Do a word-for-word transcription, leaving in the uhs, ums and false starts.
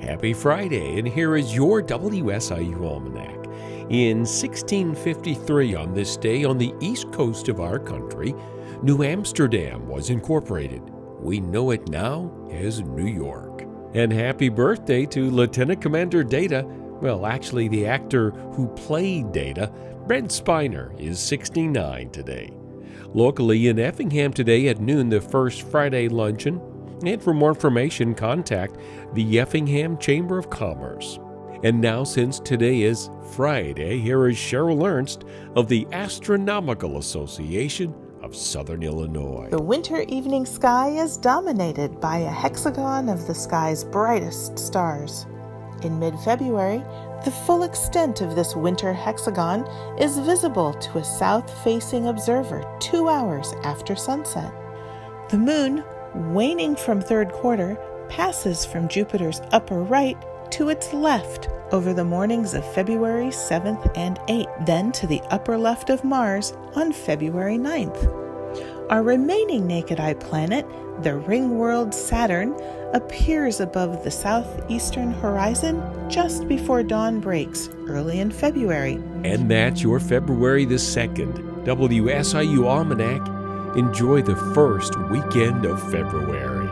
Happy Friday, and here is your W S I U Almanac. In sixteen fifty-three, on this day on the east coast of our country, New Amsterdam was incorporated. We know it now as New York. And happy birthday to Lieutenant Commander Data. Well, actually, the actor who played Data, Brent Spiner, is sixty-nine today. Locally in Effingham today at noon, the first Friday luncheon. And for more information, contact the Effingham Chamber of Commerce. And now, since today is Friday, here is Cheryl Ernst of the Astronomical Association of Southern Illinois. The winter evening sky is dominated by a hexagon of the sky's brightest stars. In mid-February, the full extent of this winter hexagon is visible to a south-facing observer two hours after sunset. The moon, waning from third quarter, passes from Jupiter's upper right to its left over the mornings of February seventh and eighth, then to the upper left of Mars on February ninth. Our remaining naked eye planet, the ring world Saturn, appears above the southeastern horizon just before dawn breaks early in February. And that's your February the second W S I U Almanac. Enjoy the first weekend of February.